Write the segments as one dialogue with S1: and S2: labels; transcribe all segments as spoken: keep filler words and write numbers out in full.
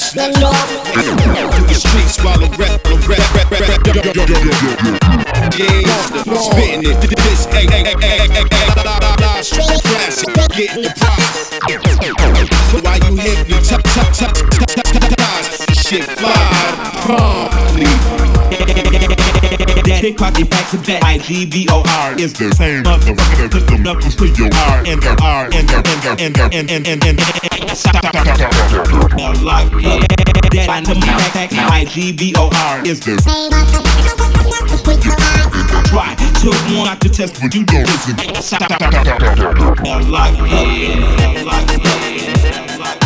S1: Snatch off to the streets while I rap, rap, rap, rap, rap, yo, yo, yo, yo, yo. Yeah, spitting it. This, ay, ay, ay, ay, ay, ay, straight classic, getting the prize. So why you hit me? Top, top, top, top, top, top, shit fly, promptly.
S2: Pickpocket back to back. I G B O R is the same motherfucker. Put them knuckles to your R and the R and the and the and the and and and and stop. Now lock up that I to my back. I G B O R is the same motherfucker. Try took one out to test what you don't listen. Now lock up. Now lock up. Now lock up.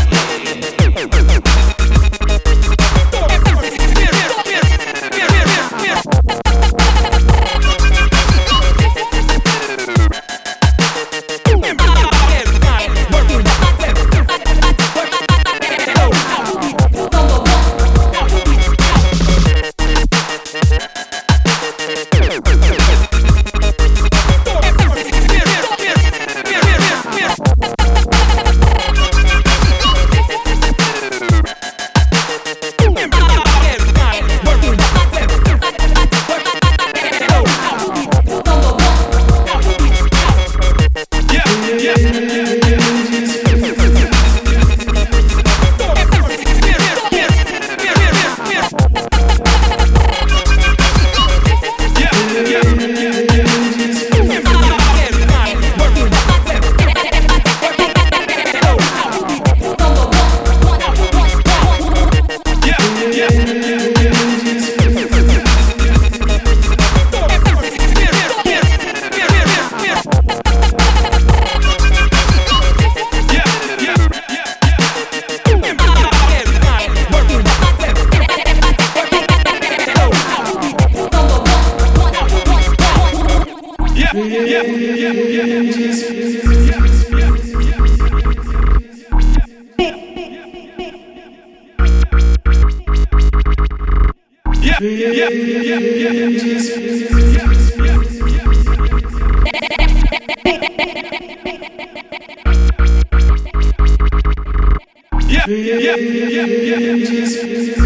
S3: Yeah, yeah, yeah, yeah, yeah, yeah.